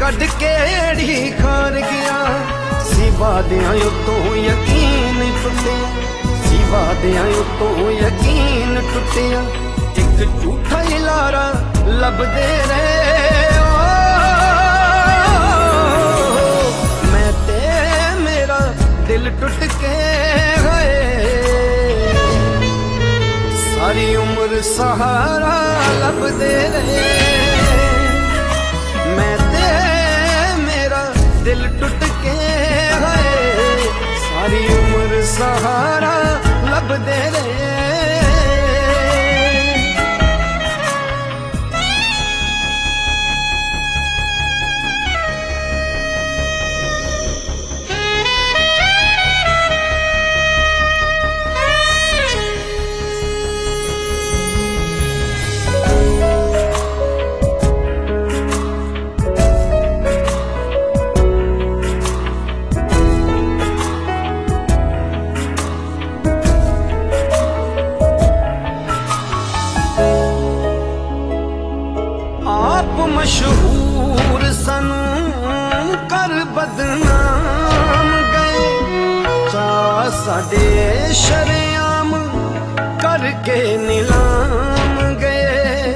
कद केड़ी खार गया सी वादियां उतों यकीन टुटिया सी वादियां उतों यकीन टुटिया एक झूठा ही लारा लभदे रहे मैं ते मेरा दिल टुट के गए सारी उम्र सहारा लभदे रहे मैं ते मेरा दिल टुट के गए सारी उम्र सहारा लभदे रहे मशहूर सनू कर बदनाम गए चा साडे शरेआम करके नीलाम गए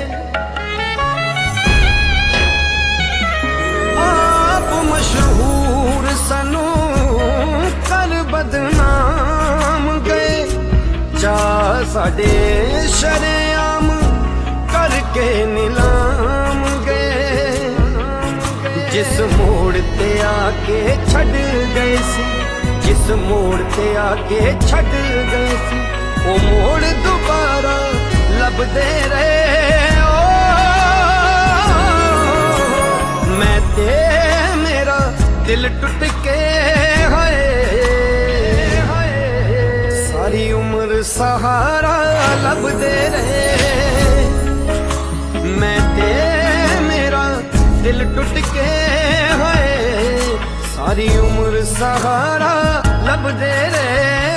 आप मशहूर सनू कर बदनाम गए चा साडे शरेआम करके नीलाम जिस मोड़ ते आके छड़ गए सी जिस मोड़ ते आके छड़ गए सी वो मोड़ दोबारा लभदे रहे मैं ते मेरा दिल टुट के सारी उम्र सहारा लभदे रहे मैं ते मेरा दिल टुट के सारी उम्र सहारा लभदे रहे